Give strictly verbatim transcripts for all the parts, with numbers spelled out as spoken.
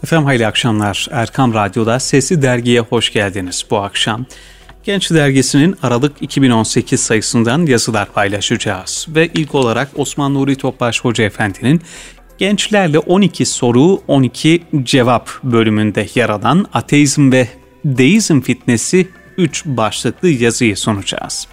Efendim hayırlı akşamlar. Erkam Radyo'da Sesli Dergi'ye hoş geldiniz bu akşam. Genç Dergisi'nin Aralık iki bin on sekiz sayısından yazılar paylaşacağız. Ve ilk olarak Osman Nuri Topbaş Hoca Efendi'nin Gençlerle on iki Soru on iki Cevap bölümünde yer alan Ateizm ve Deizm Fitnesi üç başlıklı yazıyı sunacağız.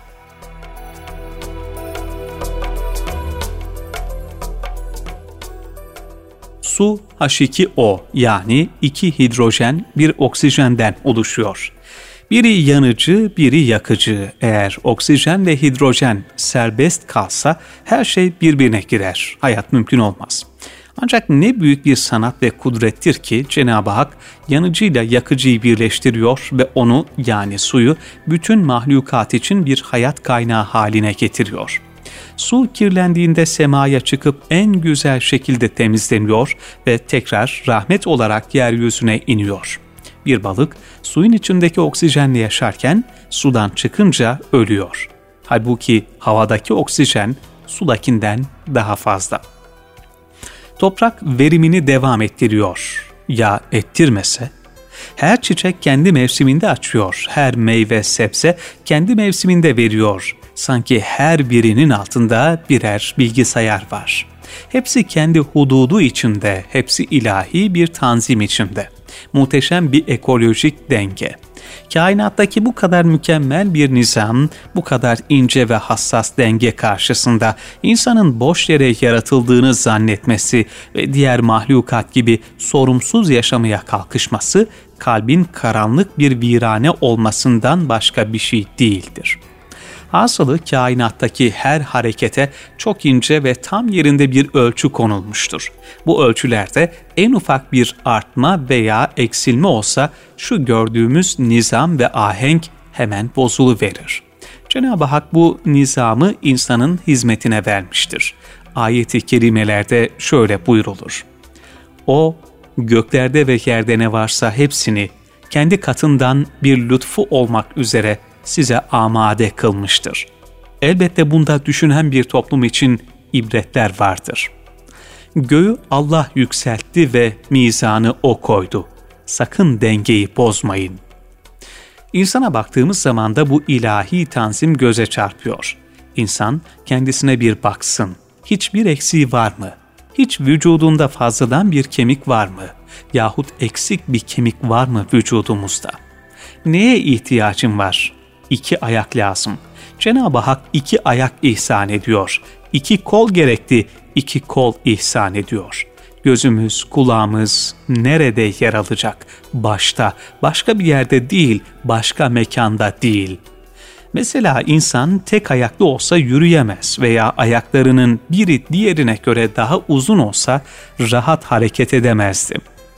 Su H iki O yani iki hidrojen bir oksijenden oluşuyor. Biri yanıcı, biri yakıcı. Eğer oksijen ve hidrojen serbest kalsa her şey birbirine girer. Hayat mümkün olmaz. Ancak ne büyük bir sanat ve kudrettir ki Cenab-ı Hak yanıcıyla yakıcıyı birleştiriyor ve onu yani suyu bütün mahlukat için bir hayat kaynağı haline getiriyor. Su kirlendiğinde semaya çıkıp en güzel şekilde temizleniyor ve tekrar rahmet olarak yeryüzüne iniyor. Bir balık suyun içindeki oksijenle yaşarken sudan çıkınca ölüyor. Halbuki havadaki oksijen sudakinden daha fazla. Toprak verimini devam ettiriyor. Ya ettirmese? Her çiçek kendi mevsiminde açıyor, her meyve sebze kendi mevsiminde veriyor. Sanki her birinin altında birer bilgisayar var. Hepsi kendi hududu içinde, hepsi ilahi bir tanzim içinde. Muhteşem bir ekolojik denge. Kainattaki bu kadar mükemmel bir nizam, bu kadar ince ve hassas denge karşısında insanın boş yere yaratıldığını zannetmesi ve diğer mahlukat gibi sorumsuz yaşamaya kalkışması, kalbin karanlık bir virane olmasından başka bir şey değildir. Hasılı kainattaki her harekete çok ince ve tam yerinde bir ölçü konulmuştur. Bu ölçülerde en ufak bir artma veya eksilme olsa şu gördüğümüz nizam ve ahenk hemen bozuluverir. Cenab-ı Hak bu nizamı insanın hizmetine vermiştir. Ayet-i kerimelerde şöyle buyrulur. O, göklerde ve yerde ne varsa hepsini kendi katından bir lütfu olmak üzere size amade kılmıştır. Elbette bunda düşünen bir toplum için ibretler vardır. Göğü Allah yükseltti ve mizanı O koydu. Sakın dengeyi bozmayın. İnsana baktığımız zaman da bu ilahi tanzim göze çarpıyor. İnsan kendisine bir baksın. Hiçbir eksiği var mı? Hiç vücudunda fazladan bir kemik var mı? Yahut eksik bir kemik var mı vücudumuzda? Neye ihtiyacın var? İki ayak lazım. Cenab-ı Hak iki ayak ihsan ediyor. İki kol gerekti, iki kol ihsan ediyor. Gözümüz, kulağımız nerede yer alacak? Başta, başka bir yerde değil, başka mekanda değil. Mesela insan tek ayaklı olsa yürüyemez veya ayaklarının biri diğerine göre daha uzun olsa rahat hareket edemezdi.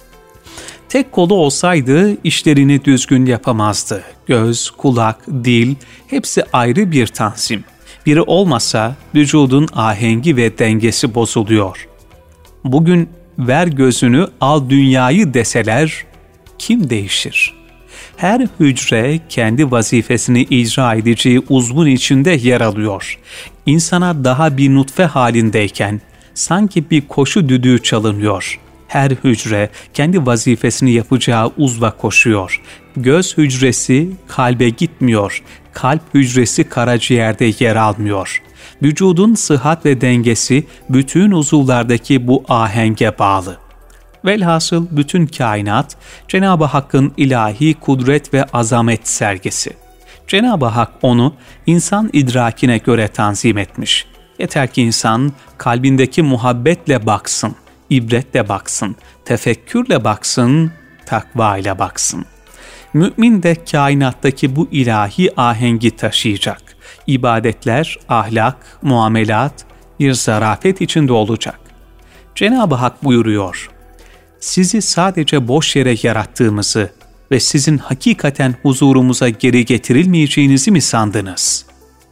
Tek kolu olsaydı işlerini düzgün yapamazdı. Göz, kulak, dil hepsi ayrı bir tanzim. Biri olmasa vücudun ahengi ve dengesi bozuluyor. Bugün ver gözünü al dünyayı deseler kim değişir? Her hücre kendi vazifesini icra edeceği uzvun içinde yer alıyor. İnsana daha bir nutfe halindeyken sanki bir koşu düdüğü çalınıyor. Her hücre kendi vazifesini yapacağı uzva koşuyor. Göz hücresi kalbe gitmiyor. Kalp hücresi karaciğerde yer almıyor. Vücudun sıhhat ve dengesi bütün uzuvlardaki bu ahenge bağlı. Velhasıl bütün kainat Cenab-ı Hakk'ın ilahi kudret ve azamet sergisi. Cenab-ı Hak onu insan idrakine göre tanzim etmiş. Yeter ki insan kalbindeki muhabbetle baksın. İbretle baksın, tefekkürle baksın, takva ile baksın. Mümin de kainattaki bu ilahi ahengi taşıyacak. İbadetler, ahlak, muamelat bir zarafet içinde olacak. Cenab-ı Hak buyuruyor, sizi sadece boş yere yarattığımızı ve sizin hakikaten huzurumuza geri getirilmeyeceğinizi mi sandınız?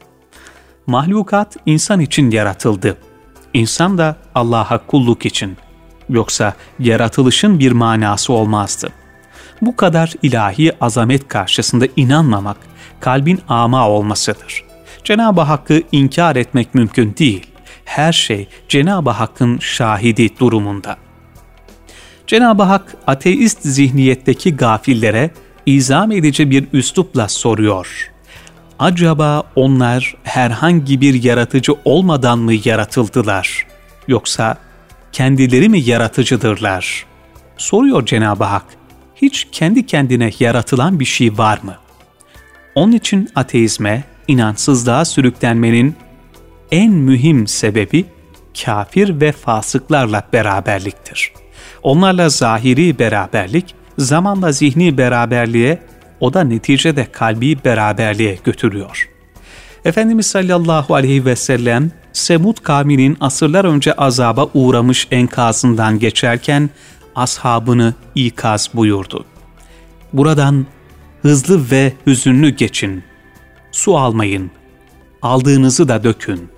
Mahlukat insan için yaratıldı. İnsan da Allah'a kulluk için. Yoksa yaratılışın bir manası olmazdı. Bu kadar ilahi azamet karşısında inanmamak, kalbin ama olmasıdır. Cenab-ı Hakk'ı inkar etmek mümkün değil. Her şey Cenab-ı Hakk'ın şahidi durumunda. Cenab-ı Hak ateist zihniyetteki gafillere izah edici bir üslupla soruyor. Acaba onlar herhangi bir yaratıcı olmadan mı yaratıldılar? Yoksa kendileri mi yaratıcıdırlar? Soruyor Cenab-ı Hak. Hiç kendi kendine yaratılan bir şey var mı? Onun için ateizme, inançsızlığa sürüklenmenin en mühim sebebi kafir ve fasıklarla beraberliktir. Onlarla zahiri beraberlik, zamanla zihni beraberliğe, o da neticede kalbi beraberliğe götürüyor. Efendimiz sallallahu aleyhi ve sellem, Semud kavminin asırlar önce azaba uğramış enkazından geçerken ashabını ikaz buyurdu. Buradan hızlı ve hüzünlü geçin, su almayın, aldığınızı da dökün.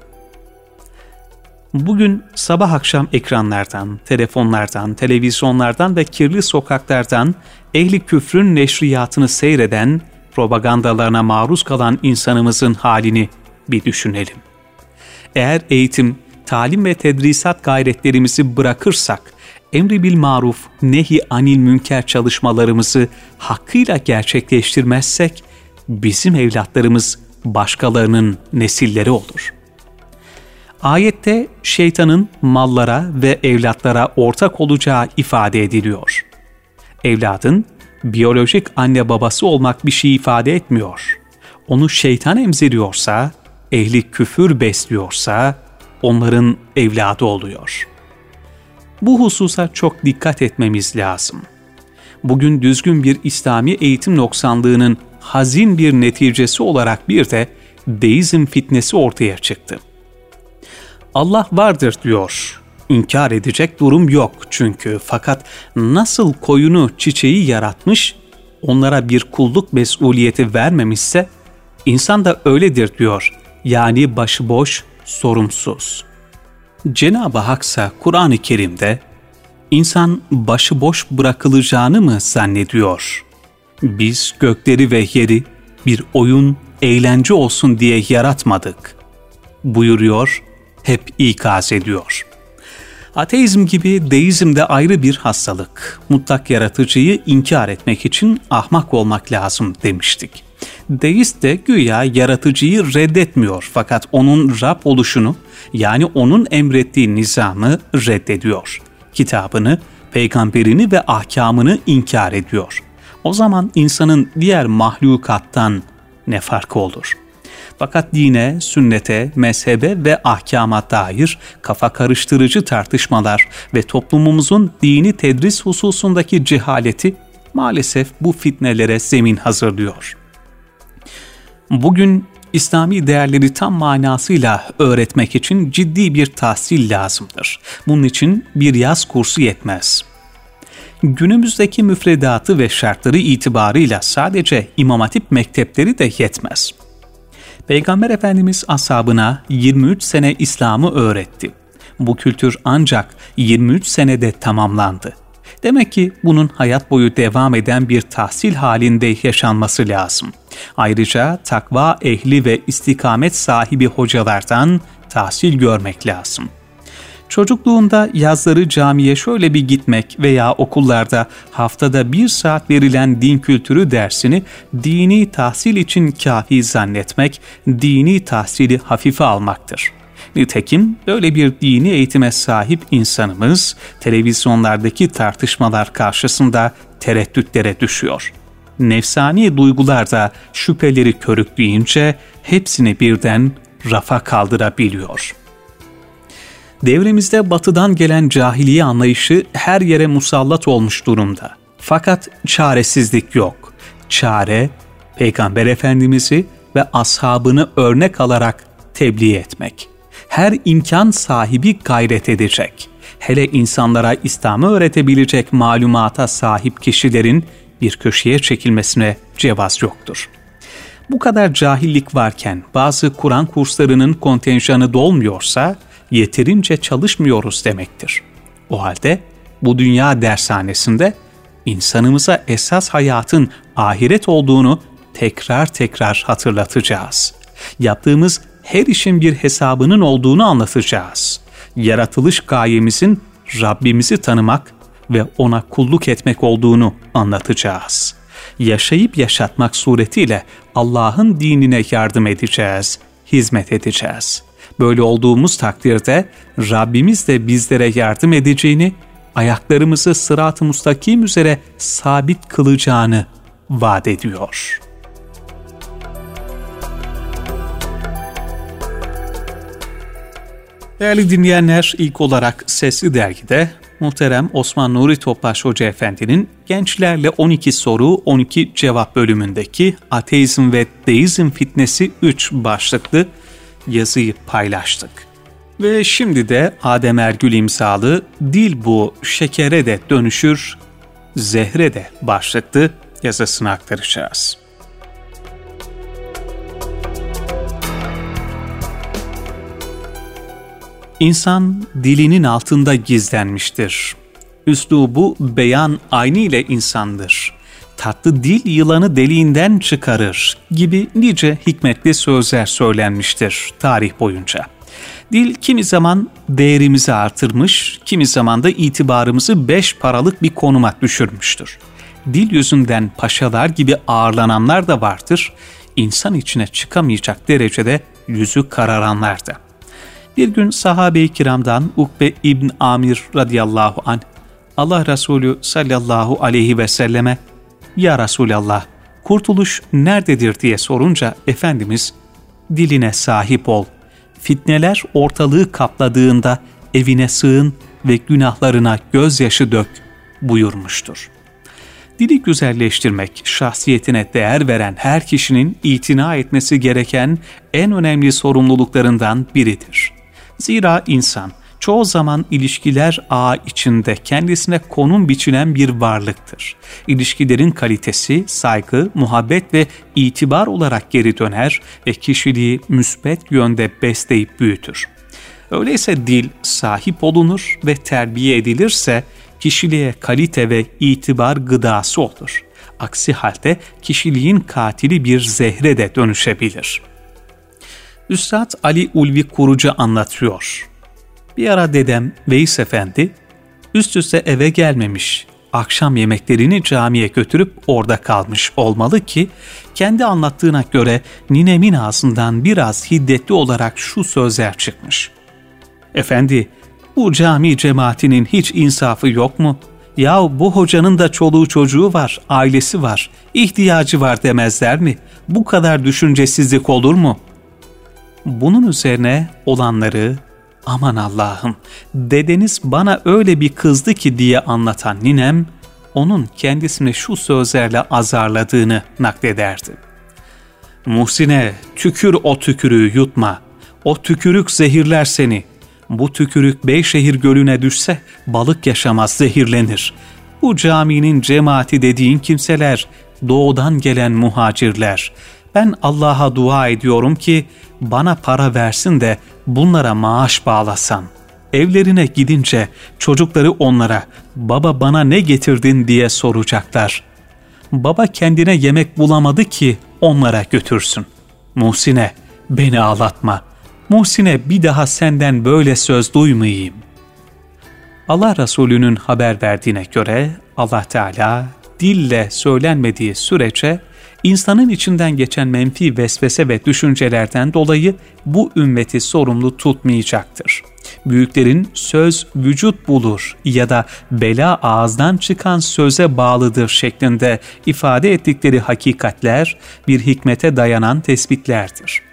Bugün sabah akşam ekranlardan, telefonlardan, televizyonlardan ve kirli sokaklardan ehli küfrün neşriyatını seyreden, propagandalarına maruz kalan insanımızın halini bir düşünelim. Eğer eğitim, talim ve tedrisat gayretlerimizi bırakırsak, emri bil maruf, nehi anil münker çalışmalarımızı hakkıyla gerçekleştirmezsek, bizim evlatlarımız başkalarının nesilleri olur. Ayette şeytanın mallara ve evlatlara ortak olacağı ifade ediliyor. Evladın biyolojik anne babası olmak bir şey ifade etmiyor. Onu şeytan emziriyorsa, ehli küfür besliyorsa onların evladı oluyor. Bu hususa çok dikkat etmemiz lazım. Bugün düzgün bir İslami eğitim noksanlığının hazin bir neticesi olarak bir de deizm fitnesi ortaya çıktı. Allah vardır diyor. İnkar edecek durum yok çünkü. Fakat nasıl koyunu, çiçeği yaratmış, onlara bir kulluk mesuliyeti vermemişse, insan da öyledir diyor. Yani başıboş, sorumsuz. Cenab-ı Haksa Kur'an-ı Kerim'de, insan başıboş bırakılacağını mı zannediyor? Biz gökleri ve yeri bir oyun, eğlence olsun diye yaratmadık buyuruyor, hep ikaz ediyor. Ateizm gibi deizm de ayrı bir hastalık. Mutlak yaratıcıyı inkar etmek için ahmak olmak lazım demiştik. Deist de güya yaratıcıyı reddetmiyor fakat onun Rab oluşunu, yani onun emrettiği nizamı reddediyor. Kitabını, peygamberini ve ahkamını inkar ediyor. O zaman insanın diğer mahlukattan ne farkı olur? Fakat dine, sünnete, mezhebe ve ahkama dair kafa karıştırıcı tartışmalar ve toplumumuzun dini tedris hususundaki cehaleti maalesef bu fitnelere zemin hazırlıyor. Bugün İslami değerleri tam manasıyla öğretmek için ciddi bir tahsil lazımdır. Bunun için bir yaz kursu yetmez. Günümüzdeki müfredatı ve şartları itibarıyla sadece İmam Hatip mektepleri de yetmez. Peygamber Efendimiz ashabına yirmi üç sene İslam'ı öğretti. Bu kültür ancak yirmi üç senede tamamlandı. Demek ki bunun hayat boyu devam eden bir tahsil halinde yaşanması lazım. Ayrıca takva ehli ve istikamet sahibi hocalardan tahsil görmek lazım. Çocukluğunda yazları camiye şöyle bir gitmek veya okullarda haftada bir saat verilen din kültürü dersini dini tahsil için kafi zannetmek, dini tahsili hafife almaktır. Nitekim böyle bir dini eğitime sahip insanımız televizyonlardaki tartışmalar karşısında tereddütlere düşüyor. Nefsani duygular da şüpheleri körükleyince hepsini birden rafa kaldırabiliyor. Devrimizde batıdan gelen cahiliye anlayışı her yere musallat olmuş durumda. Fakat çaresizlik yok. Çare, Peygamber Efendimiz'i ve ashabını örnek alarak tebliğ etmek. Her imkan sahibi gayret edecek. Hele insanlara İslam'ı öğretebilecek malumata sahip kişilerin bir köşeye çekilmesine cevaz yoktur. Bu kadar cahillik varken bazı Kur'an kurslarının kontenjanı dolmuyorsa, yeterince çalışmıyoruz demektir. O halde bu dünya dershanesinde insanımıza esas hayatın ahiret olduğunu tekrar tekrar hatırlatacağız. Yaptığımız her işin bir hesabının olduğunu anlatacağız. Yaratılış gayemizin Rabbimizi tanımak ve ona kulluk etmek olduğunu anlatacağız. Yaşayıp yaşatmak suretiyle Allah'ın dinine yardım edeceğiz, hizmet edeceğiz. Böyle olduğumuz takdirde Rabbimiz de bizlere yardım edeceğini, ayaklarımızı sırat-ı müstakim üzere sabit kılacağını vaat ediyor. Değerli dinleyenler, ilk olarak Sesli Dergi'de muhterem Osman Nuri Topbaş Hoca Efendi'nin Gençlerle on iki Soru on iki Cevap bölümündeki Ateizm ve Deizm Fitnesi üç başlıklı yazıyı paylaştık. Ve şimdi de Adem Ergül imzalı Dil bu şekere de dönüşür, zehre de başlıklı yazısını aktaracağız. İnsan dilinin altında gizlenmiştir. Üslubu beyan aynı ile insandır. Tatlı dil yılanı deliğinden çıkarır gibi nice hikmetli sözler söylenmiştir tarih boyunca. Dil kimi zaman değerimizi artırmış, kimi zaman da itibarımızı beş paralık bir konuma düşürmüştür. Dil yüzünden paşalar gibi ağırlananlar da vardır, insan içine çıkamayacak derecede yüzü kararanlar da. Bir gün sahabe-i kiramdan Ukbe İbn Amir radıyallahu anh, Allah Resulü sallallahu aleyhi ve selleme, "Ya Resulallah, kurtuluş nerededir?" diye sorunca Efendimiz, "Diline sahip ol, fitneler ortalığı kapladığında evine sığın ve günahlarına gözyaşı dök" buyurmuştur. Dili güzelleştirmek, şahsiyetine değer veren her kişinin itina etmesi gereken en önemli sorumluluklarından biridir. Zira insan çoğu zaman ilişkiler ağı içinde kendisine konum biçilen bir varlıktır. İlişkilerin kalitesi, saygı, muhabbet ve itibar olarak geri döner ve kişiliği müsbet yönde besleyip büyütür. Öyleyse dil sahip olunur ve terbiye edilirse kişiliğe kalite ve itibar gıdası olur. Aksi halde kişiliğin katili bir zehre de dönüşebilir. Üstad Ali Ulvi Kurucu anlatıyor. Bir ara dedem Veys Efendi üst üste eve gelmemiş, akşam yemeklerini camiye götürüp orada kalmış olmalı ki kendi anlattığına göre ninemin ağzından biraz hiddetli olarak şu sözler çıkmış. "Efendi, bu cami cemaatinin hiç insafı yok mu? Yahu bu hocanın da çoluğu çocuğu var, ailesi var, ihtiyacı var demezler mi? Bu kadar düşüncesizlik olur mu?" Bunun üzerine olanları, "Aman Allah'ım, dedeniz bana öyle bir kızdı ki" diye anlatan ninem, onun kendisini şu sözlerle azarladığını naklederdi. "Muhsine, tükür o tükürüğü yutma, o tükürük zehirler seni. Bu tükürük Beyşehir Gölü'ne düşse balık yaşamaz, zehirlenir. Bu caminin cemaati dediğin kimseler, doğudan gelen muhacirler. Ben Allah'a dua ediyorum ki bana para versin de bunlara maaş bağlasam. Evlerine gidince çocukları onlara 'Baba bana ne getirdin?' diye soracaklar. Baba kendine yemek bulamadı ki onlara götürsün. Muhsine, beni ağlatma. Muhsine, bir daha senden böyle söz duymayayım." Allah Resulü'nün haber verdiğine göre Allah Teala dille söylenmediği sürece insanın içinden geçen menfi vesvese ve düşüncelerden dolayı bu ümmeti sorumlu tutmayacaktır. Büyüklerin söz vücut bulur ya da bela ağızdan çıkan söze bağlıdır şeklinde ifade ettikleri hakikatler bir hikmete dayanan tespitlerdir.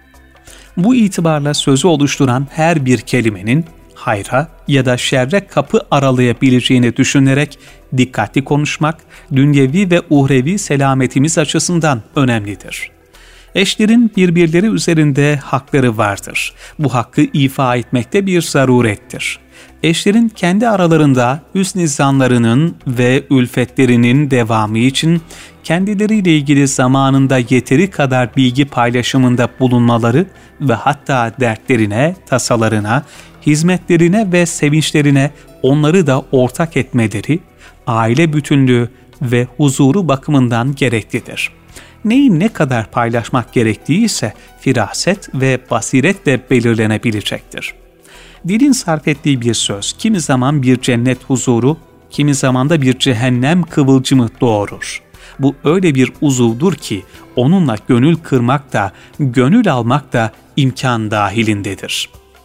Bu itibarla sözü oluşturan her bir kelimenin hayra ya da şerre kapı aralayabileceğini düşünerek dikkatli konuşmak, dünyevi ve uhrevi selametimiz açısından önemlidir. Eşlerin birbirleri üzerinde hakları vardır. Bu hakkı ifa etmekte bir zarurettir. Eşlerin kendi aralarında hüsn-i zanlarının ve ülfetlerinin devamı için kendileriyle ilgili zamanında yeteri kadar bilgi paylaşımında bulunmaları ve hatta dertlerine, tasalarına, hizmetlerine ve sevinçlerine onları da ortak etmeleri, aile bütünlüğü ve huzuru bakımından gereklidir. Neyi ne kadar paylaşmak gerektiği ise firaset ve basiretle belirlenebilecektir. Dilin sarf ettiği bir söz kimi zaman bir cennet huzuru, kimi zaman da bir cehennem kıvılcımı doğurur. Bu öyle bir uzuvdur ki onunla gönül kırmak da, gönül almak da imkan dahilindedir.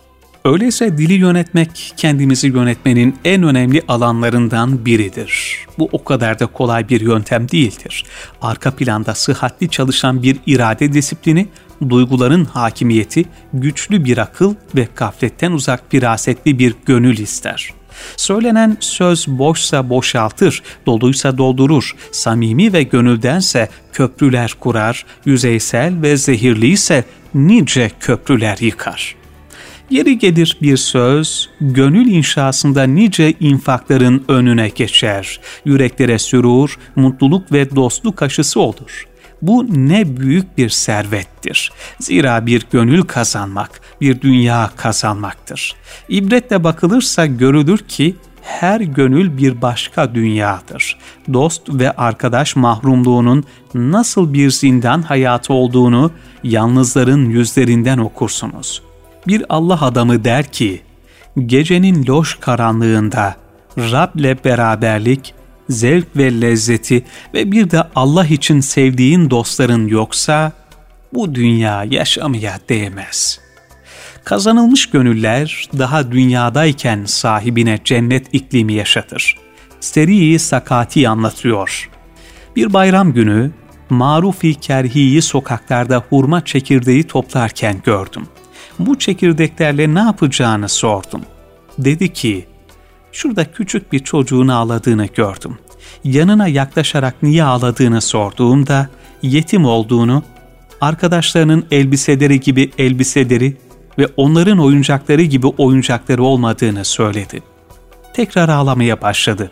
Öyleyse dili yönetmek, kendimizi yönetmenin en önemli alanlarından biridir. Bu o kadar da kolay bir yöntem değildir. Arka planda sıhhatli çalışan bir irade disiplini, duyguların hakimiyeti, güçlü bir akıl ve gafletten uzak firasetli bir gönül ister. Söylenen söz boşsa boşaltır, doluysa doldurur, samimi ve gönüldense köprüler kurar, yüzeysel ve zehirli ise nice köprüler yıkar. Yeri gelir bir söz, gönül inşasında nice infakların önüne geçer, yüreklere sürur, mutluluk ve dostluk aşısı olur. Bu ne büyük bir servettir. Zira bir gönül kazanmak, bir dünya kazanmaktır. İbretle bakılırsa görülür ki her gönül bir başka dünyadır. Dost ve arkadaş mahrumluğunun nasıl bir zindan hayatı olduğunu yalnızların yüzlerinden okursunuz. Bir Allah adamı der ki, gecenin loş karanlığında Rab'le beraberlik, zevk ve lezzeti ve bir de Allah için sevdiğin dostların yoksa bu dünya yaşamaya değmez. Kazanılmış gönüller daha dünyadayken sahibine cennet iklimi yaşatır. Seri Sakati anlatıyor. Bir bayram günü Maruf-i Kerhi'yi sokaklarda hurma çekirdeği toplarken gördüm. Bu çekirdeklerle ne yapacağını sordum. Dedi ki, şurada küçük bir çocuğun ağladığını gördüm. Yanına yaklaşarak niye ağladığını sorduğumda yetim olduğunu, arkadaşlarının elbiseleri gibi elbiseleri ve onların oyuncakları gibi oyuncakları olmadığını söyledi. Tekrar ağlamaya başladı.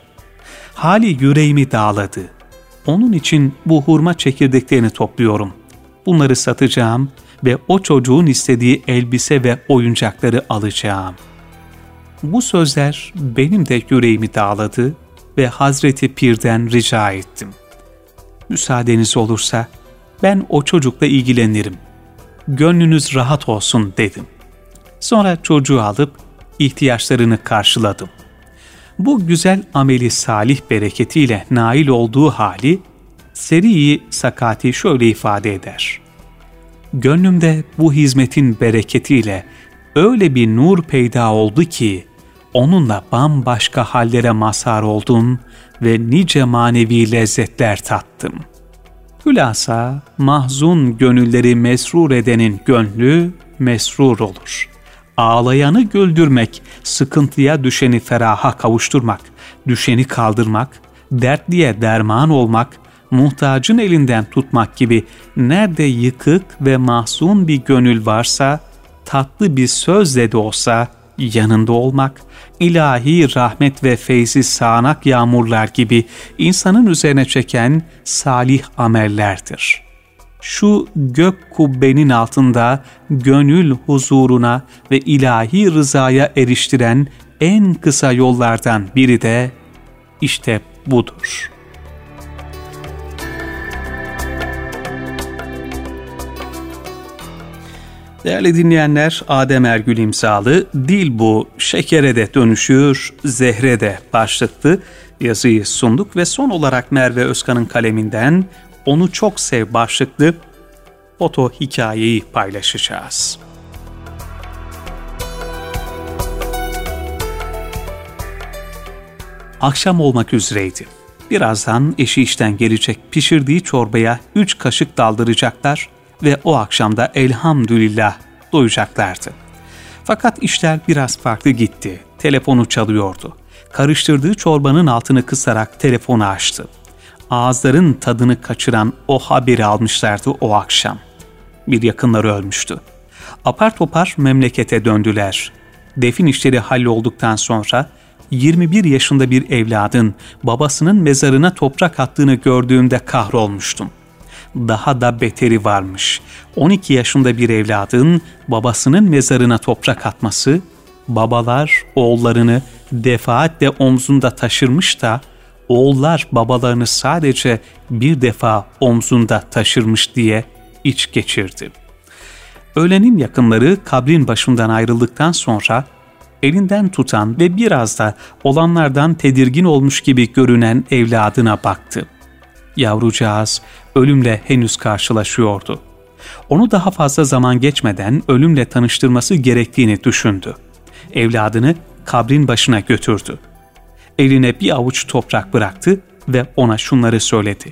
Hali yüreğimi dağladı. Onun için bu hurma çekirdeklerini topluyorum. Bunları satacağım ve o çocuğun istediği elbise ve oyuncakları alacağım. Bu sözler benim de yüreğimi dağladı ve Hazreti Pir'den rica ettim. Müsaadeniz olursa ben o çocukla ilgilenirim. Gönlünüz rahat olsun dedim. Sonra çocuğu alıp ihtiyaçlarını karşıladım. Bu güzel ameli salih bereketiyle nail olduğu hali Seri Sakati şöyle ifade eder. Gönlümde bu hizmetin bereketiyle öyle bir nur peyda oldu ki onunla bambaşka hallere mazhar oldum ve nice manevi lezzetler tattım. Hülasa mahzun gönülleri mesrur edenin gönlü mesrur olur. Ağlayanı güldürmek, sıkıntıya düşeni feraha kavuşturmak, düşeni kaldırmak, dertliye derman olmak, muhtacın elinden tutmak gibi nerede yıkık ve mahzun bir gönül varsa, tatlı bir sözle de olsa yanında olmak, ilahi rahmet ve feyzi sağanak yağmurlar gibi insanın üzerine çeken salih amellerdir. Şu gök kubbenin altında gönül huzuruna ve ilahi rızaya eriştiren en kısa yollardan biri de işte budur. Değerli dinleyenler, Adem Ergül imzalı Dil Bu Şekere de Dönüşür, Zehre de başlıklı yazıyı sunduk ve son olarak Merve Özkan'ın kaleminden Onu Çok Sev başlıklı foto hikayeyi paylaşacağız. Akşam olmak üzereydi. Birazdan eşi işten gelecek, pişirdiği çorbaya üç kaşık daldıracaklar ve o akşam da elhamdülillah doyacaklardı. Fakat işler biraz farklı gitti. Telefonu çalıyordu. Karıştırdığı çorbanın altını kısarak telefonu açtı. Ağızların tadını kaçıran o haberi almışlardı o akşam. Bir yakınları ölmüştü. Apar topar memlekete döndüler. Defin işleri hallolduktan sonra yirmi bir yaşında bir evladın babasının mezarına toprak attığını gördüğümde kahrolmuştum. Daha da beteri varmış. on iki yaşında bir evladın babasının mezarına toprak atması, babalar oğullarını defaatle omzunda taşırmış da oğullar babalarını sadece bir defa omzunda taşırmış diye iç geçirdi. Ölenin yakınları kabrin başından ayrıldıktan sonra elinden tutan ve biraz da olanlardan tedirgin olmuş gibi görünen evladına baktı. Yavrucağız ölümle henüz karşılaşıyordu. Onu daha fazla zaman geçmeden ölümle tanıştırması gerektiğini düşündü. Evladını kabrin başına götürdü. Eline bir avuç toprak bıraktı ve ona şunları söyledi.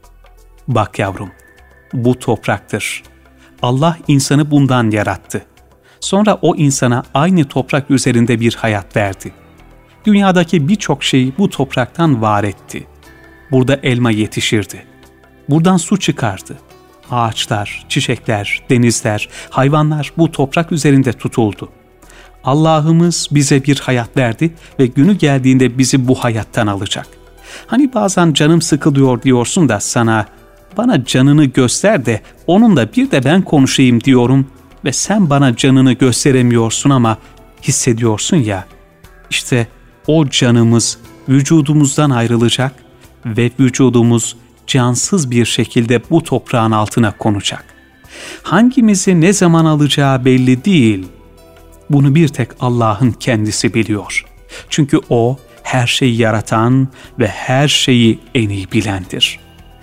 "Bak yavrum, bu topraktır. Allah insanı bundan yarattı. Sonra o insana aynı toprak üzerinde bir hayat verdi. Dünyadaki birçok şeyi bu topraktan var etti. Burada elma yetişirdi. Buradan su çıkardı. Ağaçlar, çiçekler, denizler, hayvanlar bu toprak üzerinde tutuldu. Allah'ımız bize bir hayat verdi ve günü geldiğinde bizi bu hayattan alacak. Hani bazen canım sıkılıyor diyorsun da sana, bana canını göster de onunla bir de ben konuşayım diyorum ve sen bana canını gösteremiyorsun ama hissediyorsun ya, işte o canımız vücudumuzdan ayrılacak ve vücudumuz cansız bir şekilde bu toprağın altına konacak. Hangimizi ne zaman alacağı belli değil. Bunu bir tek Allah'ın kendisi biliyor. Çünkü O her şeyi yaratan ve her şeyi en iyi bilendir.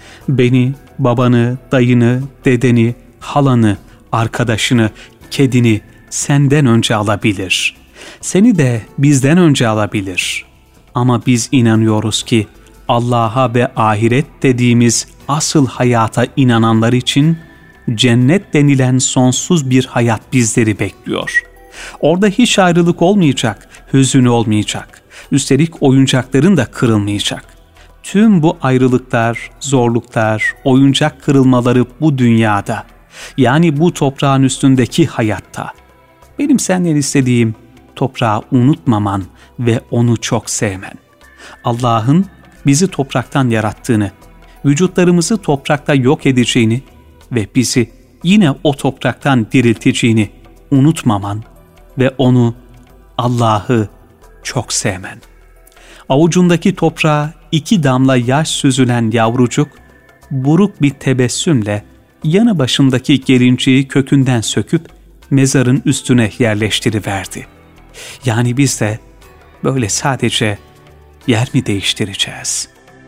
Beni, babanı, dayını, dedeni, halanı, arkadaşını, kedini senden önce alabilir. Seni de bizden önce alabilir. Ama biz inanıyoruz ki Allah'a ve ahiret dediğimiz asıl hayata inananlar için cennet denilen sonsuz bir hayat bizleri bekliyor. Orada hiç ayrılık olmayacak, hüzün olmayacak. Üstelik oyuncakların da kırılmayacak. Tüm bu ayrılıklar, zorluklar, oyuncak kırılmaları bu dünyada, yani bu toprağın üstündeki hayatta. Benim senden istediğim toprağı unutmaman ve onu çok sevmen. Allah'ın bizi topraktan yarattığını, vücutlarımızı toprakta yok edeceğini ve bizi yine o topraktan dirilteceğini unutmaman ve onu, Allah'ı çok sevmen. Avucundaki toprağa iki damla yaş süzülen yavrucuk, buruk bir tebessümle yanı başındaki gelinciği kökünden söküp mezarın üstüne yerleştiriverdi. Yani biz de böyle sadece yer mi değiştireceğiz?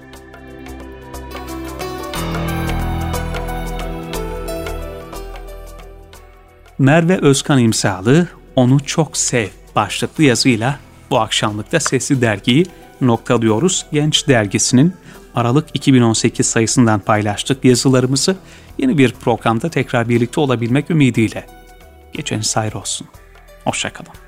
Merve Özkan imzalı "Onu Çok Sev" başlıklı yazıyla bu akşamlıkta Sesli Dergi'yi noktalıyoruz. Genç Dergisi'nin Aralık iki bin on sekiz sayısından paylaştık yazılarımızı. Yeni bir programda tekrar birlikte olabilmek ümidiyle. Geceniz hayır olsun. Hoşça kalın.